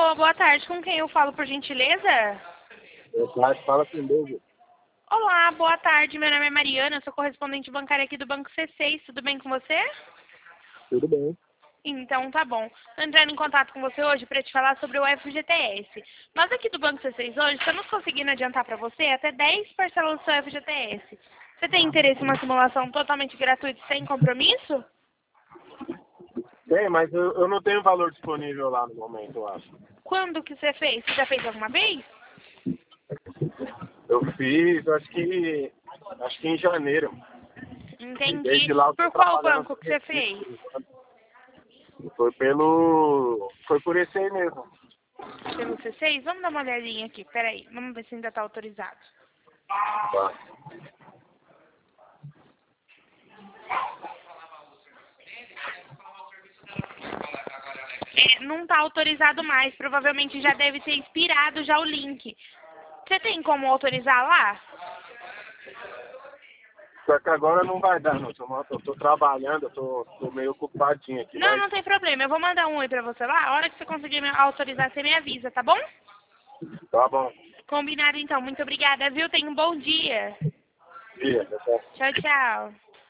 Alô, boa tarde. Com quem eu falo, por gentileza? Boa tarde, fala comigo. Olá, boa tarde. Meu nome é Mariana, sou correspondente bancária aqui do Banco C6. Tudo bem com você? Tudo bem. Então, tá bom. Tô entrando em contato com você hoje para te falar sobre o FGTS. Nós aqui do Banco C6 hoje estamos conseguindo adiantar para você até 10 parcelas do seu FGTS. Você tem interesse em uma simulação totalmente gratuita e sem compromisso? Tem, mas eu não tenho valor disponível lá no momento, eu acho. Quando que você fez? Você já fez alguma vez? Eu fiz, acho que em janeiro. E Entendi. desde lá eu tô Por qual trabalhando banco com que você Recife, fez? por enquanto. E foi por esse aí mesmo. Pelo C6? Vamos dar uma olhadinha aqui, peraí. Vamos ver se ainda está autorizado. Tá. Não está autorizado mais, provavelmente já deve ter expirado já o link. Você tem como autorizar lá? Só que agora não vai dar, não. Eu tô trabalhando, tô meio ocupadinho aqui, Não, mas não tem problema. Eu vou mandar um oi pra você lá. A hora que você conseguir me autorizar, você me avisa, tá bom? tá bom. Combinado então. Muito obrigada, viu? Tenha um bom dia. Dia, tá certo. Tchau, tchau.